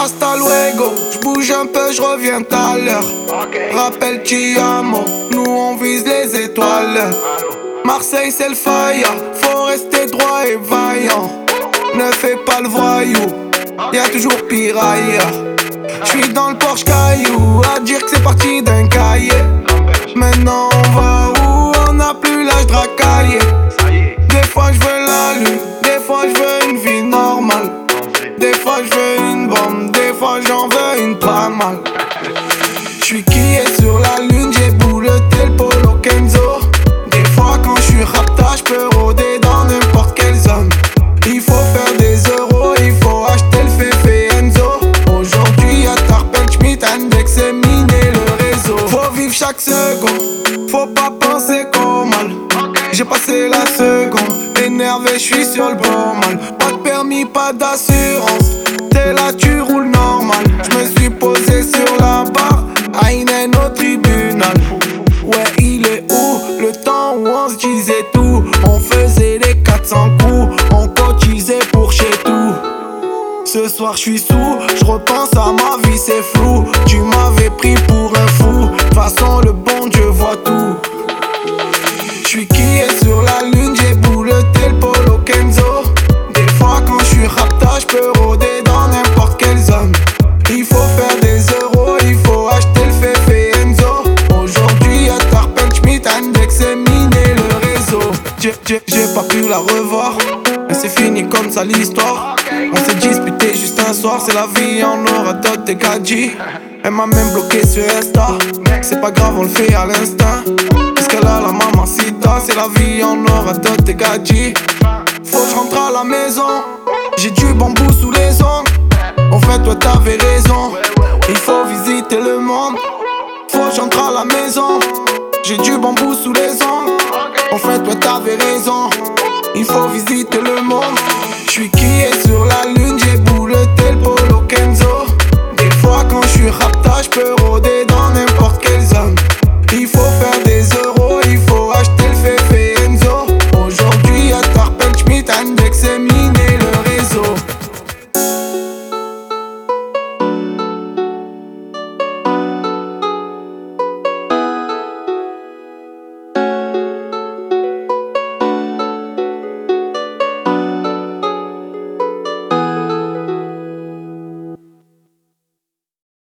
Hasta luego, j'bouge un peu, j'reviens tout à l'heure. Rappel Chiamo, nous on vise les étoiles. Marseille c'est le fire, faut rester droit et vaillant. Ne fais pas le voyou, y'a toujours pire ailleurs. J'suis dans le Porsche Caillou, à dire que c'est parti d'un cahier. Maintenant on va où? On n'a plus l'âge de racailler. Des fois j'veux la lune, des fois j'veux une vie normale. Des fois j'veux une bombe, des fois j'en veux une pas mal. J'suis qui est sur la lune, j'ai bouleté le Polo Kenzo. Des fois quand j'suis rapta, j'peux rôder dans n'importe quelle zone. Il faut faire des euros, il faut acheter le Fefe Enzo. Aujourd'hui y'a Tarpel, Schmitt, Index et miner le réseau. Faut vivre chaque seconde, faut pas penser qu'au mal. J'ai passé la seconde, énervé, j'suis sur le bon mal. Pas de permis, pas d'assurance, t'es là, tu roules normal. J'me suis posé sur la barre, Aïnen au tribunal. Ouais, il est où le temps où on se disait tout? On faisait les 400 coups, on cotisait pour chez tout. Ce soir j'suis sous, j'repense à ma vie, c'est flou. Tu m'avais pris pour un fou, de toute façon le bon Dieu voit tout. J'suis qui est sur la lune, j'ai bouleté le Polo Kenzo. Des fois quand j'suis rapta, j'peux rôder dans n'importe quelle zone. Il faut faire des euros, il faut acheter le Fefe Enzo. Aujourd'hui y'a Tarpel, Schmitt, Index et miner le réseau. J'ai pas pu la revoir, mais c'est fini comme ça l'histoire. On s'est disputé juste un soir, c'est la vie, on aura d'autres et gadgets. Elle m'a même bloqué sur Insta, c'est pas grave, on le fait à l'instinct. Puisqu'elle a la mamacita, c'est la vie, on aura d'autres et gadgets. Faut que j'rentre à la maison, j'ai du bambou sous les ongles. En fait toi t'avais raison, il faut visiter le monde. Faut que j'entre à la maison, j'ai du bambou sous les ongles. En fait toi t'avais raison, il faut visiter le monde. J'suis qui est sur la lune.